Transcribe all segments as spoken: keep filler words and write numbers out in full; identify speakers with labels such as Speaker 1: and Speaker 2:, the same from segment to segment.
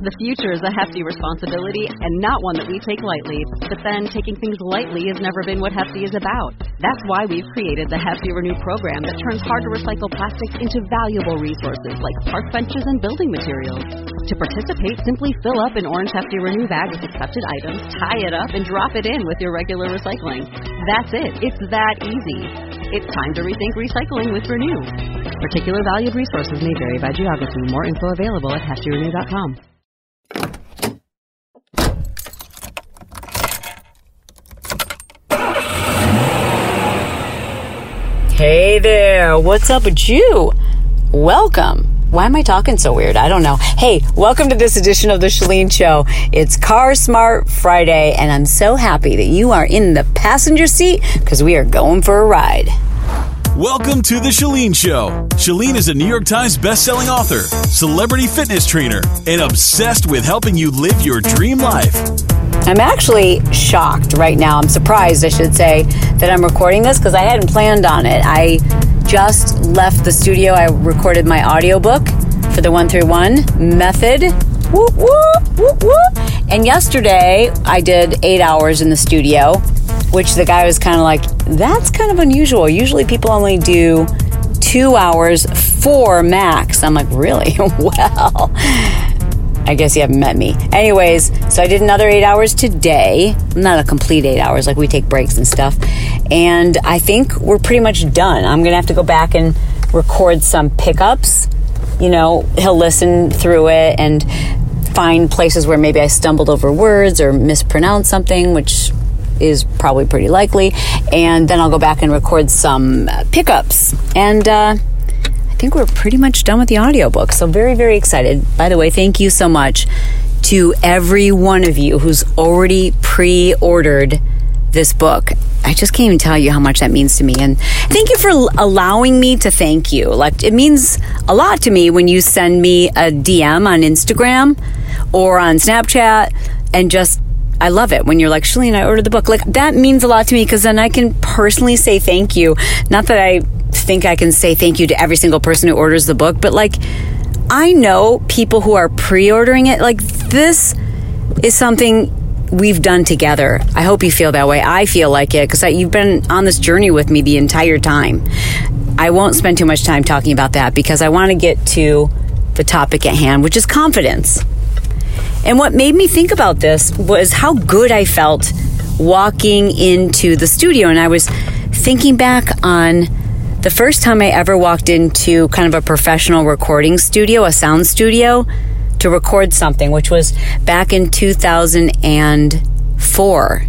Speaker 1: The future is a hefty responsibility and not one that we take lightly. But then, taking things lightly has never been what Hefty is about. That's why we've created the Hefty Renew program that turns hard-to-recycle plastics into valuable resources like park benches and building materials. To participate, simply fill up an orange Hefty Renew bag with accepted items, tie it up, and drop it in with your regular recycling. That's it. It's that easy. It's time to rethink recycling with Renew. Particular valued resources may vary by geography. More info available at hefty renew dot com.
Speaker 2: Hey there, what's up with you? Welcome. Why am I talking so weird? I don't know. Hey, welcome to this edition of The Chalene Show. It's Car Smart Friday, and I'm so happy that you are in the passenger seat because we are going for a ride.
Speaker 3: Welcome to The Chalene Show. Chalene is a New York Times bestselling author, celebrity fitness trainer, and obsessed with helping you live your dream life.
Speaker 2: I'm actually shocked right now. I'm surprised, I should say, that I'm recording this because I hadn't planned on it. I just left the studio. I recorded my audiobook for the one through one method. Whoop, whoop, whoop, whoop. And yesterday I did eight hours in the studio, which the guy was kind of like, that's kind of unusual. Usually people only do two hours, four max. I'm like, really? Well, I guess you haven't met me. Anyways, so I did another eight hours today. Not a complete eight hours, like we take breaks and stuff. And I think we're pretty much done. I'm going to have to go back and record some pickups. You know, he'll listen through it and find places where maybe I stumbled over words or mispronounced something, which is probably pretty likely. And then I'll go back and record some pickups. And, uh, I think we're pretty much done with the audiobook. So very, very excited. By the way, thank you so much to every one of you who's already pre-ordered this book. I just can't even tell you how much that means to me. And thank you for allowing me to thank you. Like, it means a lot to me when you send me a D M on Instagram or on Snapchat, and just, I love it when you're like, Chalene, I ordered the book. Like, that means a lot to me because then I can personally say thank you. Not that I think I can say thank you to every single person who orders the book, but like, I know people who are pre-ordering it. Like, this is something we've done together. I hope you feel that way. I feel like it because you've been on this journey with me the entire time. I won't spend too much time talking about that because I want to get to the topic at hand, which is confidence. And what made me think about this was how good I felt walking into the studio. And I was thinking back on the first time I ever walked into kind of a professional recording studio, a sound studio, to record something, which was back in two thousand four.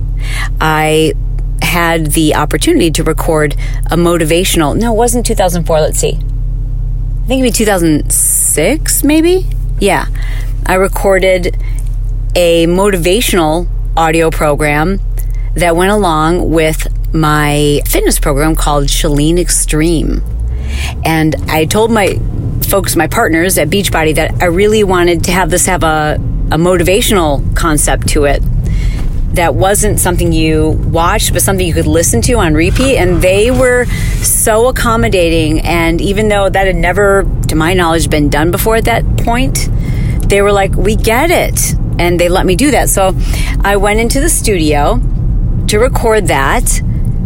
Speaker 2: I had the opportunity to record a motivational, no, it wasn't two thousand four, let's see. I think it'd be two thousand six, maybe? Yeah. I recorded a motivational audio program that went along with my fitness program called Chalene Extreme. And I told my folks, my partners at Beachbody, that I really wanted to have this have a, a motivational concept to it that wasn't something you watched, but something you could listen to on repeat. And they were so accommodating. And even though that had never, to my knowledge, been done before at that point, they were like, we get it. And they let me do that. So I went into the studio to record that.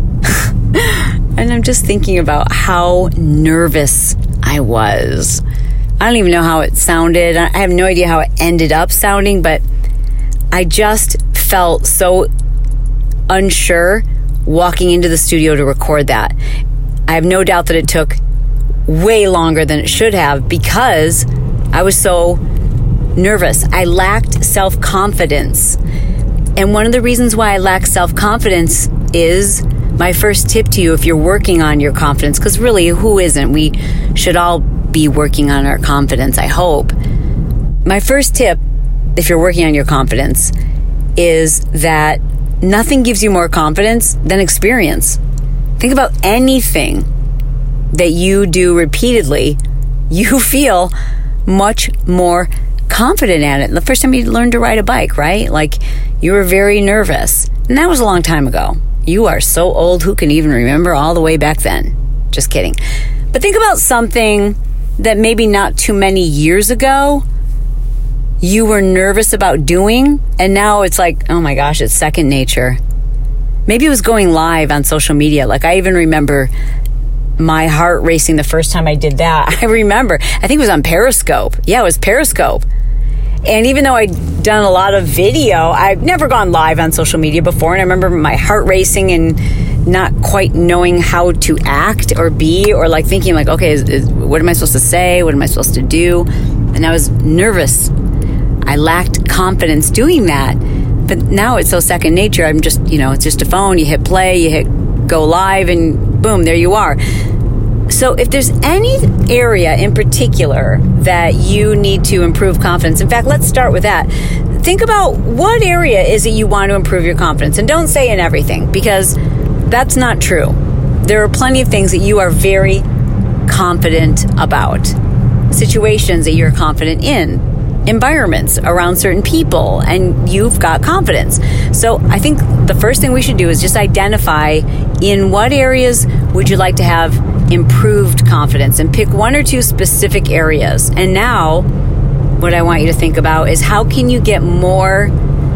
Speaker 2: And I'm just thinking about how nervous I was. I don't even know how it sounded. I have no idea how it ended up sounding, but I just felt so unsure walking into the studio to record that. I have no doubt that it took way longer than it should have because I was so nervous. I lacked self-confidence. And one of the reasons why I lack self-confidence is my first tip to you if you're working on your confidence, because really, who isn't? We should all be working on our confidence, I hope. My first tip, if you're working on your confidence, is that nothing gives you more confidence than experience. Think about anything that you do repeatedly, you feel much more confident at it. The first time you learned to ride a bike, right? Like, you were very nervous. And that was a long time ago. You are so old, who can even remember all the way back then? Just kidding. But think about something that maybe not too many years ago you were nervous about doing, and now it's like, oh my gosh, it's second nature. Maybe it was going live on social media. Like, I even remember my heart racing the first time I did that. I remember, I think it was on Periscope. Yeah, it was Periscope. And even though I'd done a lot of video, I've never gone live on social media before. And I remember my heart racing and not quite knowing how to act or be, or like thinking like, okay, is, is, what am I supposed to say? What am I supposed to do? And I was nervous. I lacked confidence doing that. But now it's so second nature. I'm just, you know, it's just a phone. You hit play, you hit go live, and boom, there you are. So if there's any area in particular that you need to improve confidence, in fact, let's start with that. Think about what area is it you want to improve your confidence. And don't say in everything, because that's not true. There are plenty of things that you are very confident about, situations that you're confident in, environments around certain people, and you've got confidence. So I think the first thing we should do is just identify in what areas would you like to have improved confidence, and pick one or two specific areas. And now what I want you to think about is, how can you get more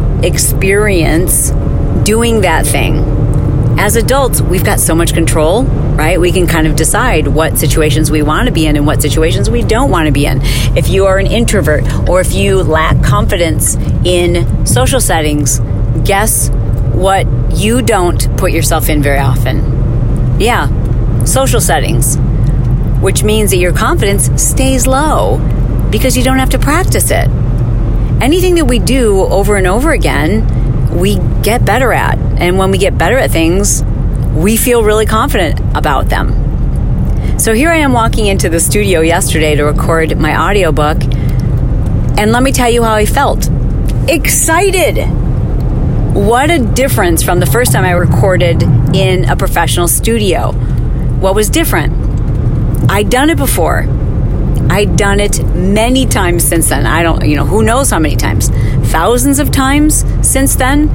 Speaker 2: experience doing that thing? As adults, we've got so much control, right? We can kind of decide what situations we want to be in and what situations we don't want to be in. If you are an introvert, or if you lack confidence in social settings, guess what you don't put yourself in very often? Yeah, social settings, which means that your confidence stays low because you don't have to practice it. Anything that we do over and over again, we get better at. And when we get better at things, we feel really confident about them. So here I am walking into the studio yesterday to record my audiobook, and let me tell you how I felt. Excited! What a difference from the first time I recorded in a professional studio. What was different? I'd done it before. I'd done it many times since then. I don't, you know, who knows how many times? Thousands of times since then.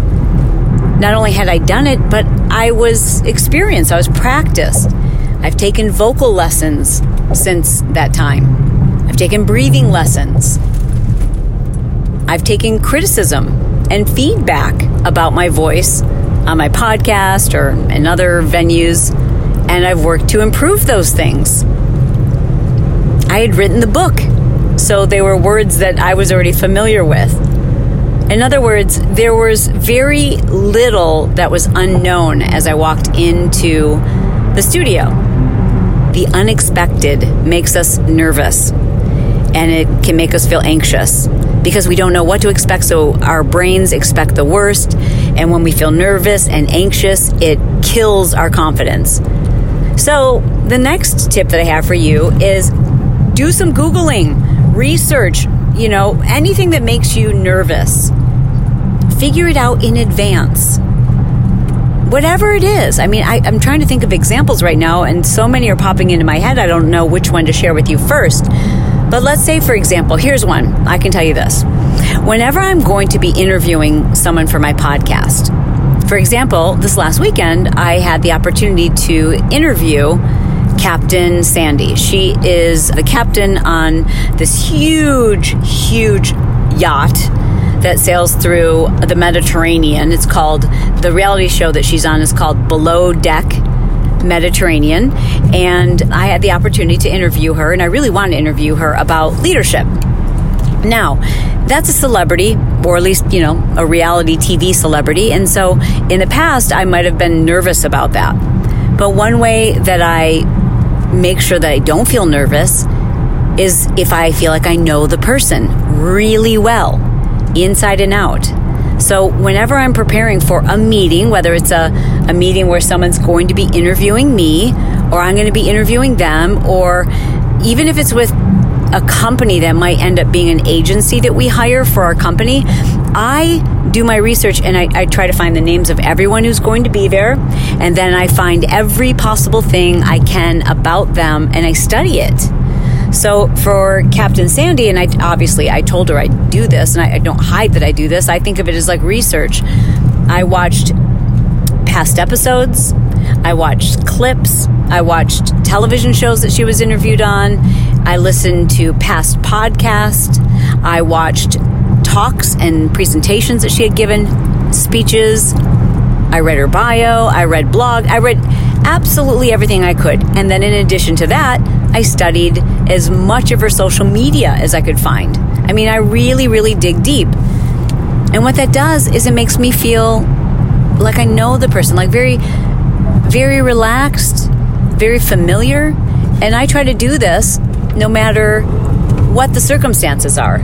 Speaker 2: Not only had I done it, but I was experienced. I was practiced. I've taken vocal lessons since that time. I've taken breathing lessons. I've taken criticism and feedback about my voice on my podcast or in other venues, and I've worked to improve those things. I had written the book, so they were words that I was already familiar with. In other words, there was very little that was unknown as I walked into the studio. The unexpected makes us nervous, and it can make us feel anxious because we don't know what to expect, so our brains expect the worst, and when we feel nervous and anxious, it kills our confidence. So the next tip that I have for you is do some Googling, research, you know, anything that makes you nervous. Figure it out in advance. Whatever it is. I mean, I, I'm trying to think of examples right now, and so many are popping into my head, I don't know which one to share with you first. But let's say, for example, here's one. I can tell you this. Whenever I'm going to be interviewing someone for my podcast, for example, this last weekend, I had the opportunity to interview Captain Sandy. She is the captain on this huge, huge yacht that sails through the Mediterranean. It's called, the reality show that she's on is called Below Deck Mediterranean. And I had the opportunity to interview her, and I really wanted to interview her about leadership. Now, that's a celebrity, or at least, you know, a reality T V celebrity. And so in the past, I might have been nervous about that. But one way that I make sure that I don't feel nervous is if I feel like I know the person really well, inside and out. So whenever I'm preparing for a meeting, whether it's a, a meeting where someone's going to be interviewing me, or I'm going to be interviewing them, or even if it's with a company that might end up being an agency that we hire for our company, I do my research and I, I try to find the names of everyone who's going to be there, and then I find every possible thing I can about them and I study it. So for Captain Sandy, and I obviously I told her I do this, and I, I don't hide that I do this. I think of it as like research. I watched past episodes. I watched clips. I watched television shows that she was interviewed on. I listened to past podcasts. I watched talks and presentations that she had given, speeches. I read her bio. I read blog. I read absolutely everything I could. And then in addition to that, I studied as much of her social media as I could find. I mean, I really, really dig deep. And what that does is it makes me feel like I know the person, like very, very relaxed, very familiar. And I try to do this no matter what the circumstances are.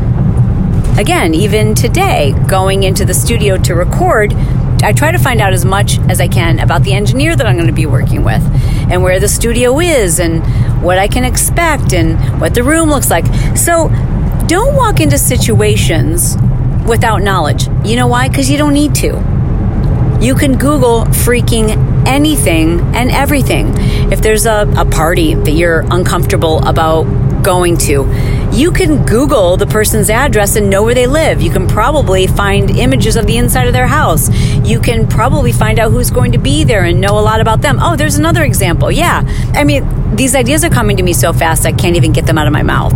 Speaker 2: Again, even today, going into the studio to record, I try to find out as much as I can about the engineer that I'm going to be working with and where the studio is and what I can expect and what the room looks like. So don't walk into situations without knowledge. You know why? Because you don't need to. You can Google freaking anything and everything. If there's a, a party that you're uncomfortable about going to, you can Google the person's address and know where they live. You can probably find images of the inside of their house. You can probably find out who's going to be there and know a lot about them. Oh, there's another example. Yeah. I mean, these ideas are coming to me so fast I can't even get them out of my mouth.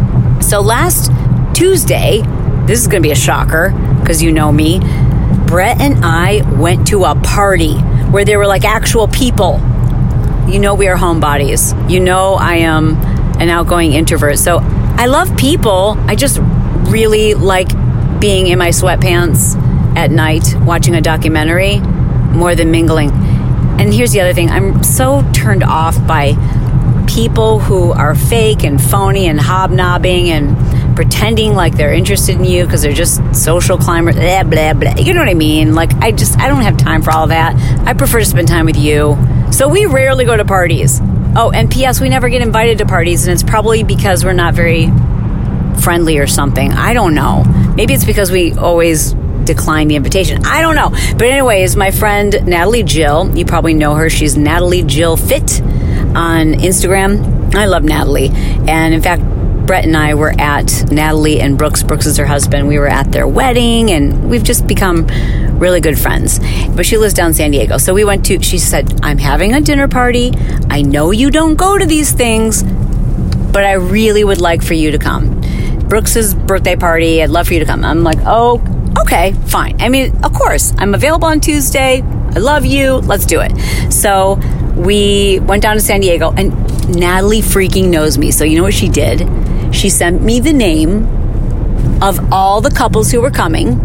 Speaker 2: So last Tuesday, this is going to be a shocker because you know me, Brett and I went to a party where there were like actual people. You know we are homebodies. You know I am an outgoing introvert. So I love people. I just really like being in my sweatpants at night watching a documentary more than mingling. And here's the other thing. I'm so turned off by people who are fake and phony and hobnobbing and pretending like they're interested in you because they're just social climbers, blah, blah, blah. You know what I mean? Like, I just, I don't have time for all that. I prefer to spend time with you. So we rarely go to parties. Oh, and P S we never get invited to parties, and it's probably because we're not very friendly or something. I don't know. Maybe it's because we always decline the invitation. I don't know. But anyways, my friend Natalie Jill, you probably know her. She's Natalie Jill Fit on Instagram. I love Natalie. And in fact, Brett and I were at Natalie and Brooks. Brooks is her husband. We were at their wedding, and we've just become really good friends. But she lives down in San Diego. So we went to, she said, I'm having a dinner party. I know you don't go to these things, but I really would like for you to come. Brooks's birthday party, I'd love for you to come. I'm like, oh, okay, fine. I mean, of course, I'm available on Tuesday. I love you. Let's do it. So we went down to San Diego, and Natalie freaking knows me. So you know what she did? She sent me the name of all the couples who were coming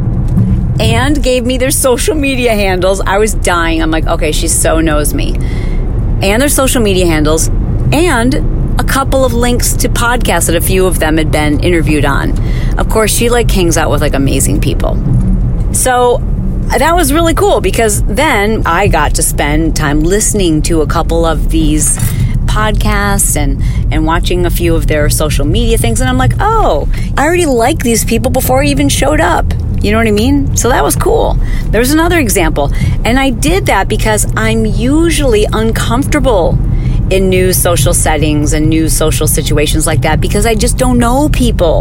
Speaker 2: and gave me their social media handles. I was dying. I'm like, okay, she so knows me. And their social media handles and a couple of links to podcasts that a few of them had been interviewed on. Of course, she like hangs out with like amazing people. So that was really cool because then I got to spend time listening to a couple of these podcasts and, and watching a few of their social media things. And I'm like, oh, I already liked these people before I even showed up. You know what I mean? So that was cool. There's another example. And I did that because I'm usually uncomfortable in new social settings and new social situations like that because I just don't know people.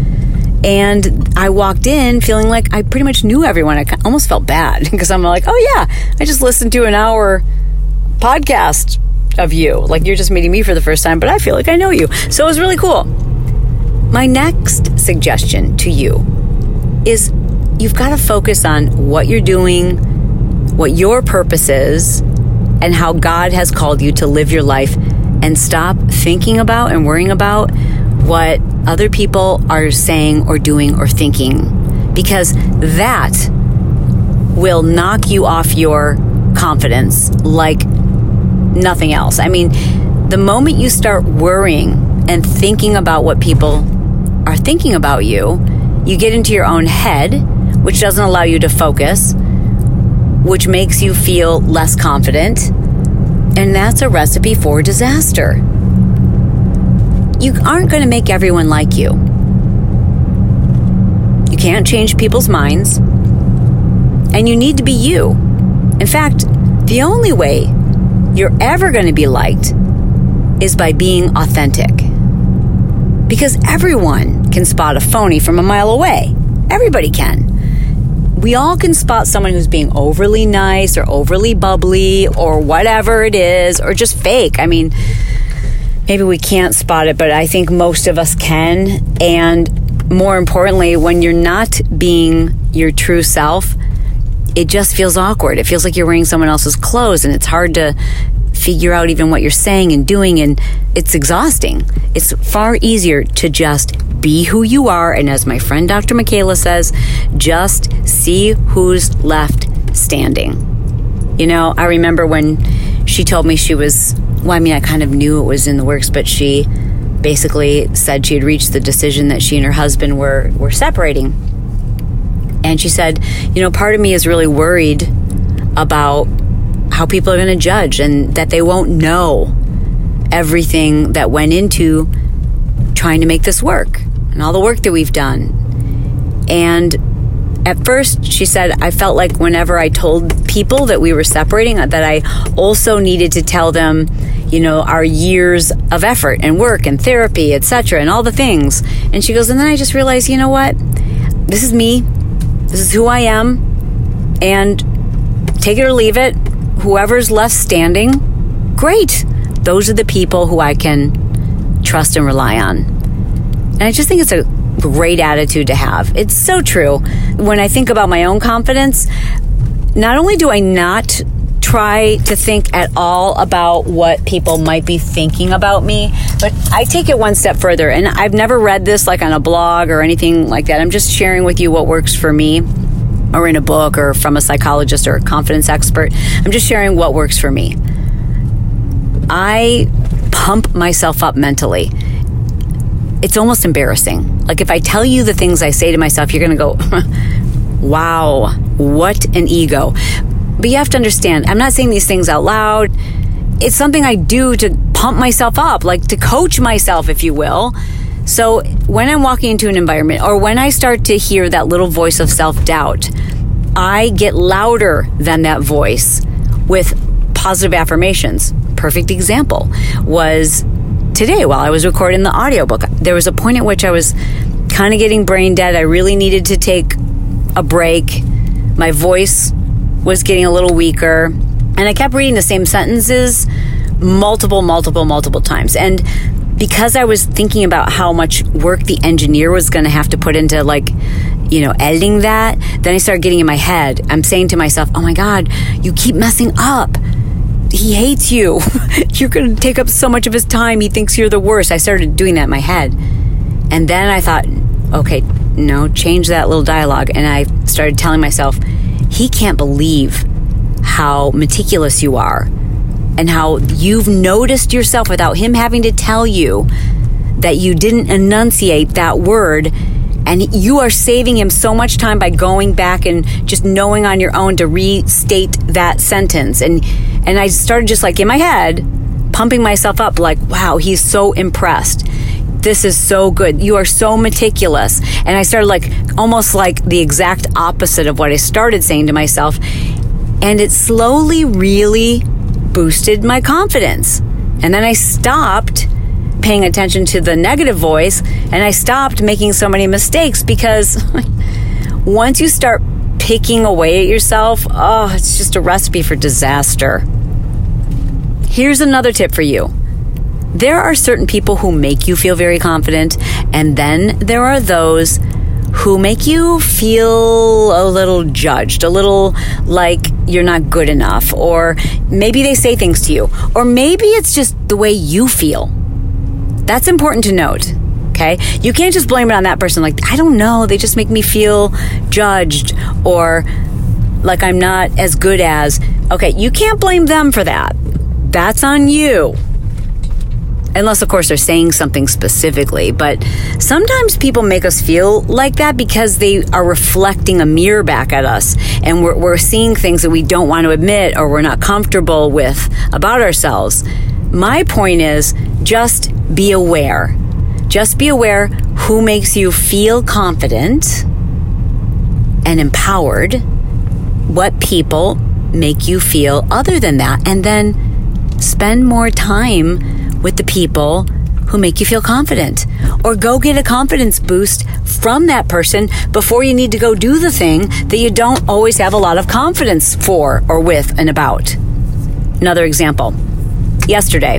Speaker 2: And I walked in feeling like I pretty much knew everyone. I almost felt bad because I'm like, oh yeah, I just listened to an hour podcast of you. Like you're just meeting me for the first time, but I feel like I know you. So it was really cool. My next suggestion to you is you've got to focus on what you're doing, what your purpose is, and how God has called you to live your life, and stop thinking about and worrying about what other people are saying or doing or thinking, because that will knock you off your confidence like nothing else. I mean, the moment you start worrying and thinking about what people are thinking about you, you get into your own head, which doesn't allow you to focus, which makes you feel less confident, and that's a recipe for disaster. You aren't going to make everyone like you. You can't change people's minds, and you need to be you. In fact, the only way you're ever going to be liked is by being authentic. Because everyone can spot a phony from a mile away. Everybody can. we all can spot someone who's being overly nice or overly bubbly or whatever it is, or just fake. I mean, maybe we can't spot it, but I think most of us can. And more importantly, when you're not being your true self, it just feels awkward. It feels like you're wearing someone else's clothes, and it's hard to figure out even what you're saying and doing, and it's exhausting. It's far easier to just be who you are, and as my friend Doctor Michaela says, just see who's left standing. You know, I remember when she told me she was, well, I mean, I kind of knew it was in the works, but she basically said she had reached the decision that she and her husband were, were separating. And she said, you know, part of me is really worried about how people are going to judge and that they won't know everything that went into trying to make this work and all the work that we've done. And at first, she said, I felt like whenever I told people that we were separating, that I also needed to tell them, you know, our years of effort and work and therapy, et cetera, and all the things. And she goes, and then I just realized, you know what? This is me. This is who I am. And take it or leave it. Whoever's left standing, great. Those are the people who I can trust and rely on. And I just think it's a great attitude to have. It's so true. When I think about my own confidence, not only do I not try to think at all about what people might be thinking about me, but I take it one step further. And I've never read this like on a blog or anything like that. I'm just sharing with you what works for me, or in a book, or from a psychologist or a confidence expert. I'm just sharing what works for me. I pump myself up mentally. It's almost embarrassing. Like if I tell you the things I say to myself, you're going to go, wow, what an ego. But you have to understand, I'm not saying these things out loud. It's something I do to pump myself up, like to coach myself, if you will. So when I'm walking into an environment, or when I start to hear that little voice of self-doubt, I get louder than that voice with positive affirmations. Perfect example was today while I was recording the audiobook. There was a point at which I was kind of getting brain dead. I really needed to take a break. My voice was getting a little weaker, and I kept reading the same sentences multiple, multiple, multiple times. And because I was thinking about how much work the engineer was going to have to put into, like, you know, editing that, then I started getting in my head. I'm saying to myself, oh my God, you keep messing up. He hates you. You're going to take up so much of his time. He thinks you're the worst. I started doing that in my head. And then I thought, okay, no, change that little dialogue. And I started telling myself, he can't believe how meticulous you are and how you've noticed yourself without him having to tell you that you didn't enunciate that word. And you are saving him so much time by going back and just knowing on your own to restate that sentence. And and I started just like in my head, pumping myself up like, wow, he's so impressed. This is so good. You are so meticulous. And I started like almost like the exact opposite of what I started saying to myself. And it slowly really boosted my confidence. And then I stopped paying attention to the negative voice, and I stopped making so many mistakes, because once you start picking away at yourself, oh, it's just a recipe for disaster. Here's another tip for you. There are certain people who make you feel very confident, and then there are those who make you feel a little judged, a little like you're not good enough, or maybe they say things to you, or maybe it's just the way you feel. That's important to note, okay? You can't just blame it on that person. Like, I don't know, they just make me feel judged, or like I'm not as good as. Okay, you can't blame them for that. That's on you. Unless, of course, they're saying something specifically. But sometimes people make us feel like that because they are reflecting a mirror back at us. And we're, we're seeing things that we don't want to admit or we're not comfortable with about ourselves. My point is, just be aware. Just be aware who makes you feel confident and empowered. What people make you feel other than that. And then spend more time with the people who make you feel confident. Or go get a confidence boost from that person before you need to go do the thing that you don't always have a lot of confidence for or with and about. Another example. Yesterday,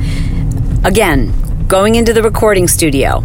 Speaker 2: again, going into the recording studio,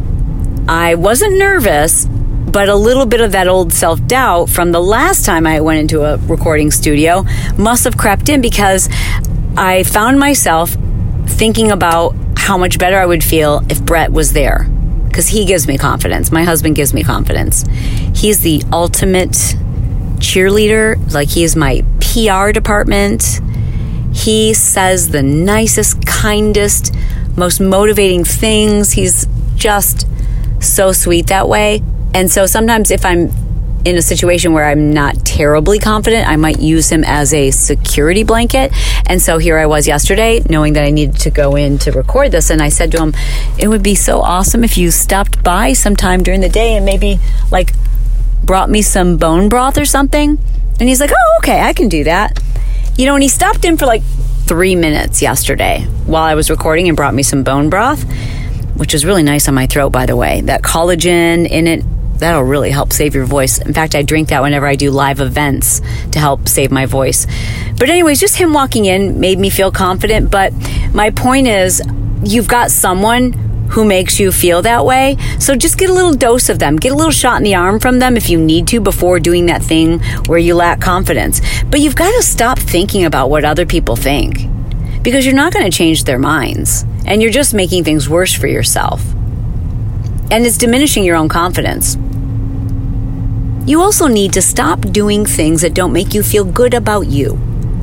Speaker 2: I wasn't nervous, but a little bit of that old self-doubt from the last time I went into a recording studio must have crept in, because I found myself thinking about how much better I would feel if Brett was there, because he gives me confidence. My husband gives me confidence. He's the ultimate cheerleader. Like, he is my P R department. He says the nicest, kindest, most motivating things. He's just so sweet that way. And so sometimes if I'm in a situation where I'm not terribly confident, I might use him as a security blanket. And so here I was yesterday, knowing that I needed to go in to record this. And I said to him, it would be so awesome if you stopped by sometime during the day and maybe like brought me some bone broth or something. And he's like, oh, okay, I can do that. You know, and he stopped in for like three minutes yesterday while I was recording and brought me some bone broth, which is really nice on my throat, by the way. That collagen in it, that'll really help save your voice. In fact, I drink that whenever I do live events to help save my voice. But anyways, just him walking in made me feel confident. But my point is, you've got someone who makes you feel that way. So just get a little dose of them. Get a little shot in the arm from them if you need to before doing that thing where you lack confidence. But you've got to stop thinking about what other people think, because you're not going to change their minds. And you're just making things worse for yourself. And it's diminishing your own confidence. You also need to stop doing things that don't make you feel good about you.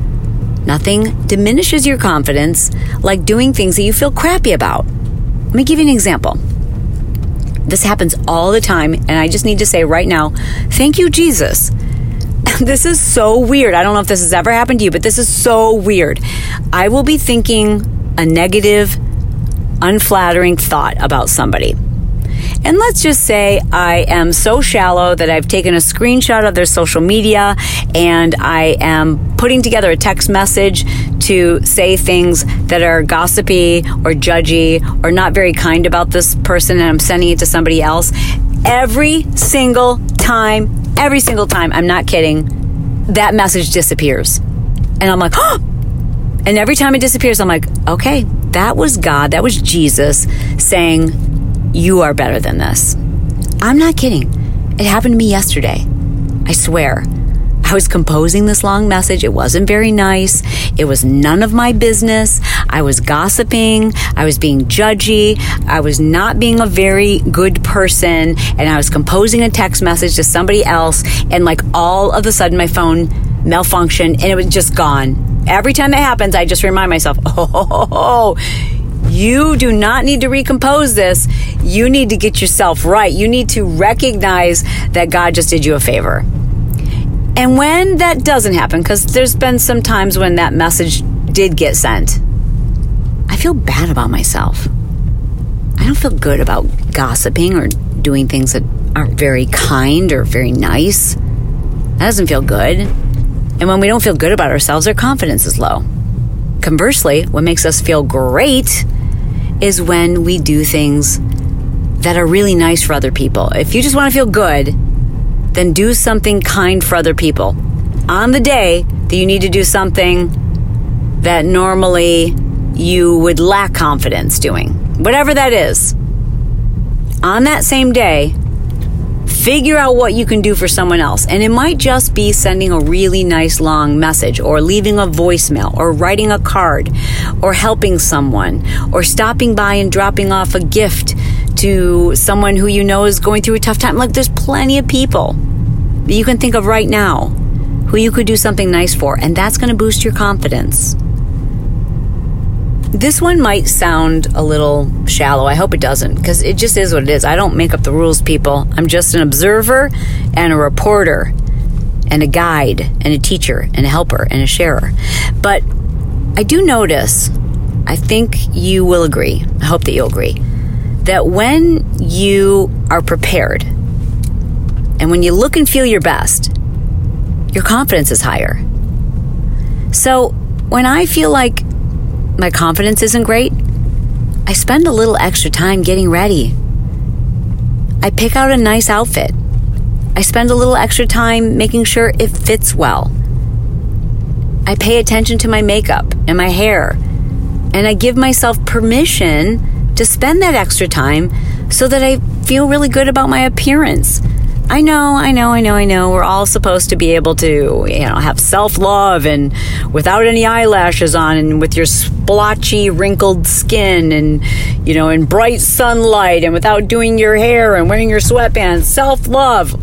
Speaker 2: Nothing diminishes your confidence like doing things that you feel crappy about. Let me give you an example. This happens all the time, and I just need to say right now, thank you, Jesus. This is so weird. I don't know if this has ever happened to you, but this is so weird. I will be thinking a negative, unflattering thought about somebody. And let's just say I am so shallow that I've taken a screenshot of their social media and I am putting together a text message to say things that are gossipy or judgy or not very kind about this person, and I'm sending it to somebody else. Every single time, every single time, I'm not kidding, that message disappears. And I'm like, oh! And every time it disappears, I'm like, okay, that was God, that was Jesus saying, you are better than this. I'm not kidding. It happened to me yesterday. I swear. I was composing this long message. It wasn't very nice. It was none of my business. I was gossiping. I was being judgy. I was not being a very good person. And I was composing a text message to somebody else. And like all of a sudden my phone malfunctioned and it was just gone. Every time that happens, I just remind myself, oh, oh, oh, oh. You do not need to recompose this. You need to get yourself right. You need to recognize that God just did you a favor. And when that doesn't happen, because there's been some times when that message did get sent, I feel bad about myself. I don't feel good about gossiping or doing things that aren't very kind or very nice. That doesn't feel good. And when we don't feel good about ourselves, our confidence is low. Conversely, what makes us feel great is when we do things that are really nice for other people. If you just want to feel good, then do something kind for other people. On the day that you need to do something that normally you would lack confidence doing, whatever that is, on that same day, figure out what you can do for someone else. And it might just be sending a really nice long message, or leaving a voicemail, or writing a card, or helping someone, or stopping by and dropping off a gift to someone who you know is going through a tough time. Like, there's plenty of people that you can think of right now who you could do something nice for, and that's going to boost your confidence. This one might sound a little shallow. I hope it doesn't, because it just is what it is. I don't make up the rules, people. I'm just an observer and a reporter and a guide and a teacher and a helper and a sharer. But I do notice, I think you will agree, I hope that you'll agree, that when you are prepared and when you look and feel your best, your confidence is higher. So when I feel like my confidence isn't great, I spend a little extra time getting ready. I pick out a nice outfit. I spend a little extra time making sure it fits well. I pay attention to my makeup and my hair, and I give myself permission to spend that extra time so that I feel really good about my appearance. I know, I know, I know, I know. We're all supposed to be able to, you know, have self-love and without any eyelashes on and with your splotchy, wrinkled skin and, you know, in bright sunlight and without doing your hair and wearing your sweatpants. Self-love.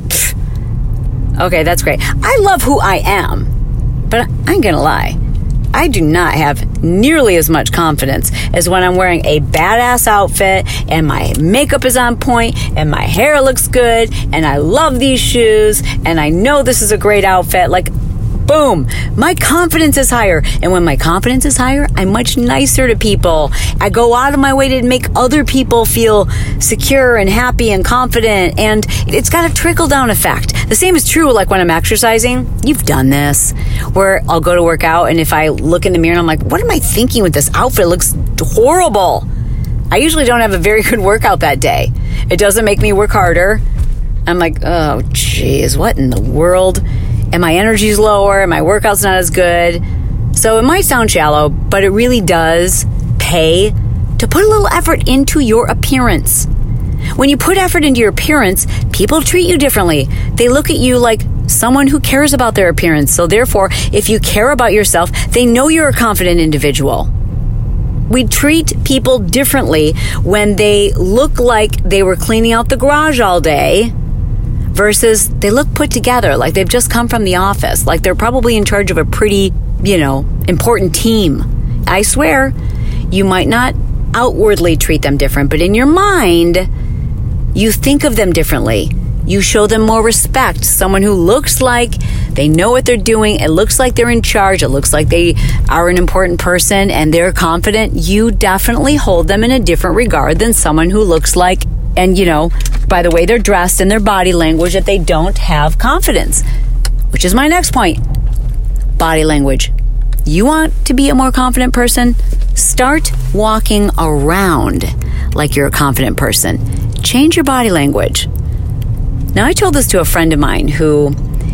Speaker 2: Pfft. Okay, that's great. I love who I am, but I ain't gonna lie. I do not have nearly as much confidence as when I'm wearing a badass outfit and my makeup is on point and my hair looks good and I love these shoes and I know this is a great outfit. Like, boom, my confidence is higher. And when my confidence is higher, I'm much nicer to people. I go out of my way to make other people feel secure and happy and confident. And it's got a trickle-down effect. The same is true like when I'm exercising. You've done this, where I'll go to work out and if I look in the mirror and I'm like, what am I thinking with this outfit? It looks horrible. I usually don't have a very good workout that day. It doesn't make me work harder. I'm like, oh, geez, what in the world? And my energy's lower and my workout's not as good. So it might sound shallow, but it really does pay to put a little effort into your appearance. When you put effort into your appearance, people treat you differently. They look at you like someone who cares about their appearance. So therefore, if you care about yourself, they know you're a confident individual. We treat people differently when they look like they were cleaning out the garage all day versus they look put together, like they've just come from the office, like they're probably in charge of a pretty, you know, important team. I swear, you might not outwardly treat them different, but in your mind, you think of them differently. You show them more respect. Someone who looks like they know what they're doing. It looks like they're in charge. It looks like they are an important person and they're confident. You definitely hold them in a different regard than someone who looks like, and you know, by the way they're dressed and their body language, that they don't have confidence. Which is my next point. Body language. You want to be a more confident person? Start walking around like you're a confident person. Change your body language. Now, I told this to a friend of mine who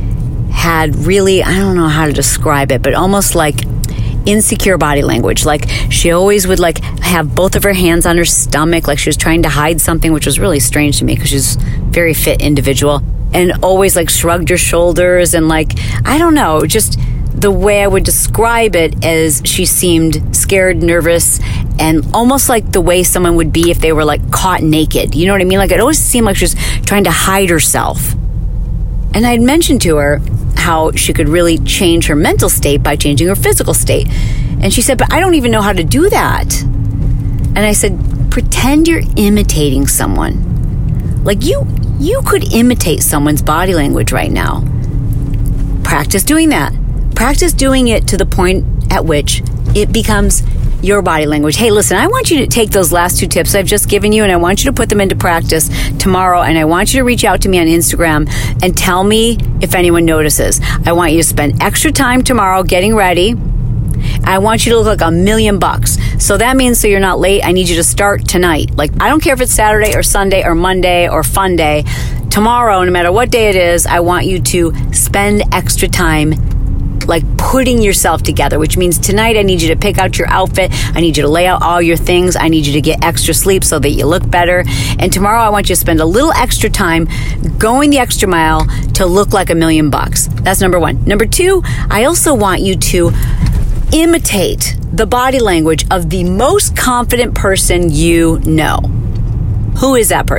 Speaker 2: had really, I don't know how to describe it, but almost like insecure body language. Like she always would like have both of her hands on her stomach, like she was trying to hide something, which was really strange to me because she's a very fit individual, and always like shrugged her shoulders and like, I don't know, just the way I would describe it as she seemed scared, nervous, and almost like the way someone would be if they were like caught naked. You know what I mean? Like it always seemed like she was trying to hide herself. And I'd mentioned to her how she could really change her mental state by changing her physical state. And she said, but I don't even know how to do that. And I said, pretend you're imitating someone. Like you, you could imitate someone's body language right now. Practice doing that. Practice doing it to the point at which it becomes your body language. Hey, listen, I want you to take those last two tips I've just given you and I want you to put them into practice tomorrow, and I want you to reach out to me on Instagram and tell me if anyone notices. I want you to spend extra time tomorrow getting ready. I want you to look like a million bucks. So that means so you're not late, I need you to start tonight. Like, I don't care if it's Saturday or Sunday or Monday or fun day. Tomorrow, no matter what day it is, I want you to spend extra time like putting yourself together, which means tonight I need you to pick out your outfit. I need you to lay out all your things. I need you to get extra sleep so that you look better. And tomorrow I want you to spend a little extra time going the extra mile to look like a million bucks. That's number one. Number two, I also want you to imitate the body language of the most confident person you know. Who is that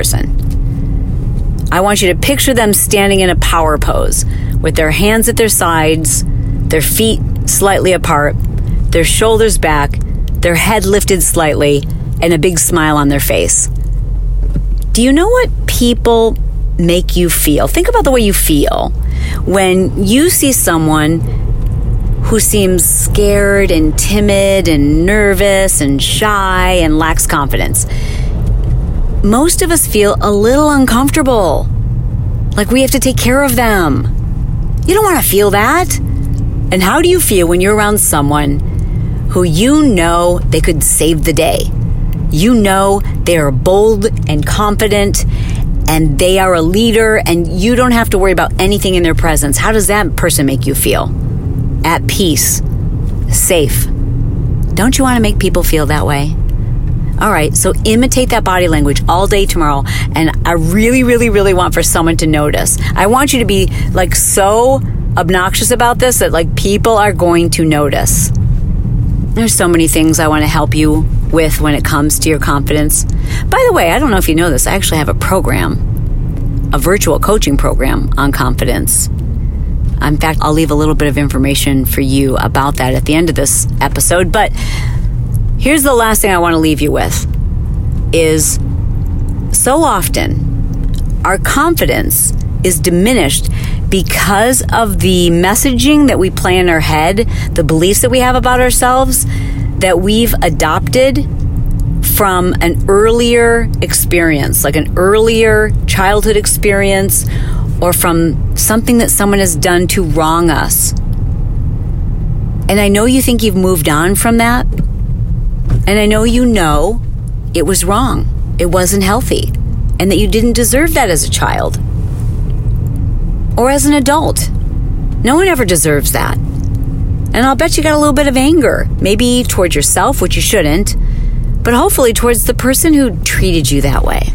Speaker 2: person? I want you to picture them standing in a power pose with their hands at their sides, their feet slightly apart, their shoulders back, their head lifted slightly, and a big smile on their face. Do you know what people make you feel? Think about the way you feel when you see someone who seems scared and timid and nervous and shy and lacks confidence. Most of us feel a little uncomfortable, like we have to take care of them. You don't want to feel that. And how do you feel when you're around someone who you know they could save the day? You know they are bold and confident, and they are a leader, and you don't have to worry about anything in their presence. How does that person make you feel? At peace, safe. Don't you want to make people feel that way? All right, so imitate that body language all day tomorrow, and I really, really, really want for someone to notice. I want you to be like so obnoxious about this that like people are going to notice. There's so many things I want to help you with when it comes to your confidence. By the way, I don't know if you know this, I actually have a program, a virtual coaching program on confidence. In fact, I'll leave a little bit of information for you about that at the end of this episode. But here's the last thing I want to leave you with is so often our confidence is diminished because of the messaging that we play in our head, the beliefs that we have about ourselves that we've adopted from an earlier experience, like an earlier childhood experience, or from something that someone has done to wrong us. And I know you think you've moved on from that. And I know you know it was wrong. It wasn't healthy. And that you didn't deserve that as a child. Or as an adult. No one ever deserves that. And I'll bet you got a little bit of anger. Maybe towards yourself, which you shouldn't. But hopefully towards the person who treated you that way.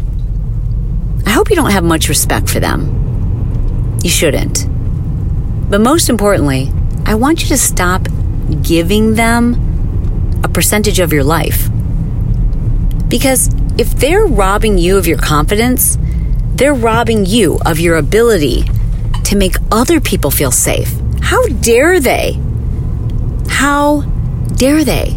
Speaker 2: I hope you don't have much respect for them. You shouldn't. But most importantly, I want you to stop giving them a percentage of your life. Because if they're robbing you of your confidence, they're robbing you of your ability to make other people feel safe. How dare they? How dare they?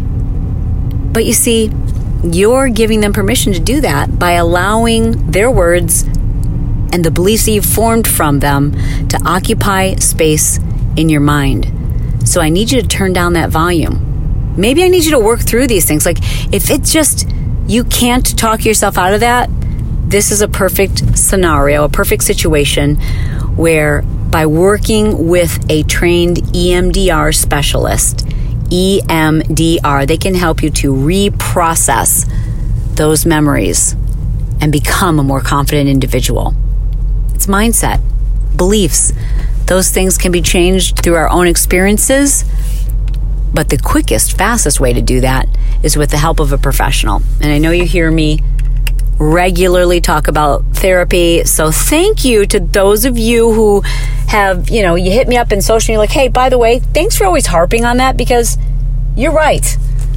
Speaker 2: But you see, you're giving them permission to do that by allowing their words and the beliefs that you've formed from them to occupy space in your mind. So I need you to turn down that volume. Maybe I need you to work through these things. Like if it's just, you can't talk yourself out of that, this is a perfect scenario, a perfect situation where by working with a trained E M D R specialist, E M D R, they can help you to reprocess those memories and become a more confident individual. It's mindset, beliefs. Those things can be changed through our own experiences, but the quickest, fastest way to do that is with the help of a professional. And I know you hear me regularly talk about therapy, so thank you to those of you who have, you know, you hit me up in social and you're like, hey, by the way, thanks for always harping on that because you're right.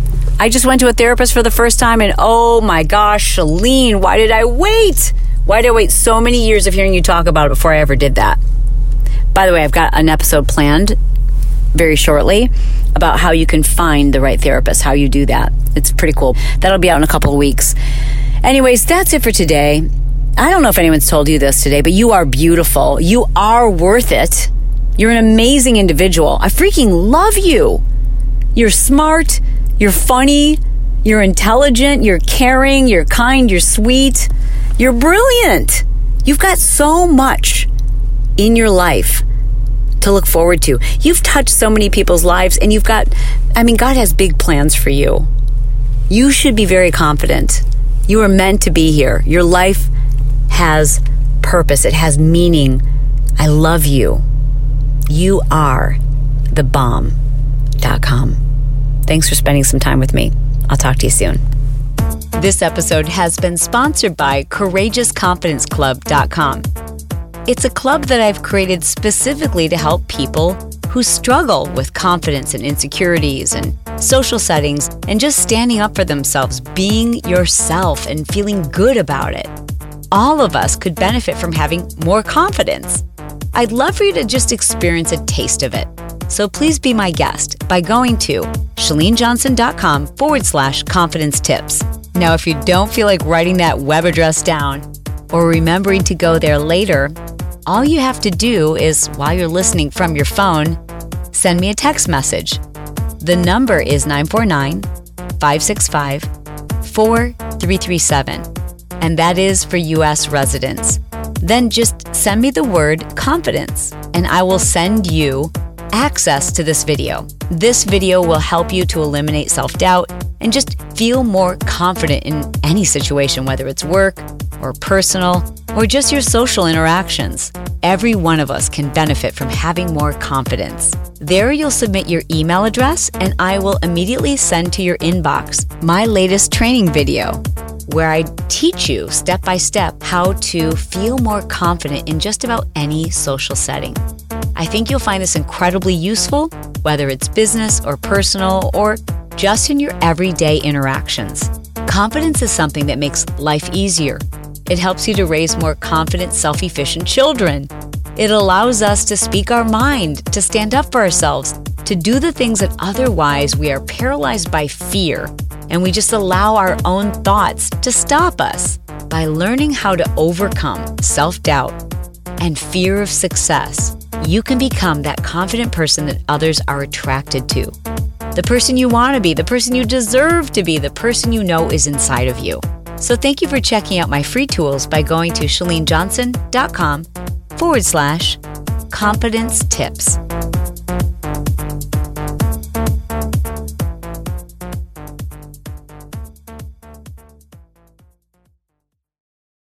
Speaker 2: I just went to a therapist for the first time and oh my gosh, Chalene, why did I wait? Why did I wait so many years of hearing you talk about it before I ever did that? By the way, I've got an episode planned very shortly about how you can find the right therapist, how you do that. It's pretty cool. That'll be out in a couple of weeks. Anyways, that's it for today. I don't know if anyone's told you this today, but you are beautiful. You are worth it. You're an amazing individual. I freaking love you. You're smart. You're funny. You're intelligent. You're caring. You're kind. You're sweet. You're brilliant. You've got so much in your life to look forward to. You've touched so many people's lives, and you've got, I mean, God has big plans for you. You should be very confident. You are meant to be here. Your life has purpose. It has meaning. I love you. You are the bomb dot com. Thanks for spending some time with me. I'll talk to you soon. This episode has been sponsored by Courageous Confidence Club dot com. It's a club that I've created specifically to help people who struggle with confidence and insecurities and social settings and just standing up for themselves, being yourself and feeling good about it. All of us could benefit from having more confidence. I'd love for you to just experience a taste of it. So please be my guest by going to ChaleneJohnson.com forward slash confidence tips. Now, if you don't feel like writing that web address down or remembering to go there later, all you have to do is, while you're listening from your phone, send me a text message. The number is nine four nine, five six five, four three three seven, and that is for U S residents. Then just send me the word confidence, and I will send you access to this video. This video will help you to eliminate self-doubt and just feel more confident in any situation, whether it's work or personal or just your social interactions. Every one of us can benefit from having more confidence. There you'll submit your email address and I will immediately send to your inbox my latest training video, where I teach you step by step how to feel more confident in just about any social setting. I think you'll find this incredibly useful, whether it's business or personal or just in your everyday interactions. Confidence is something that makes life easier. It helps you to raise more confident, self-efficient children. It allows us to speak our mind, to stand up for ourselves, to do the things that otherwise we are paralyzed by fear, and we just allow our own thoughts to stop us. By learning how to overcome self-doubt and fear of success, you can become that confident person that others are attracted to. The person you want to be, the person you deserve to be, the person you know is inside of you. So thank you for checking out my free tools by going to chalene johnson dot com forward slash confidence tips.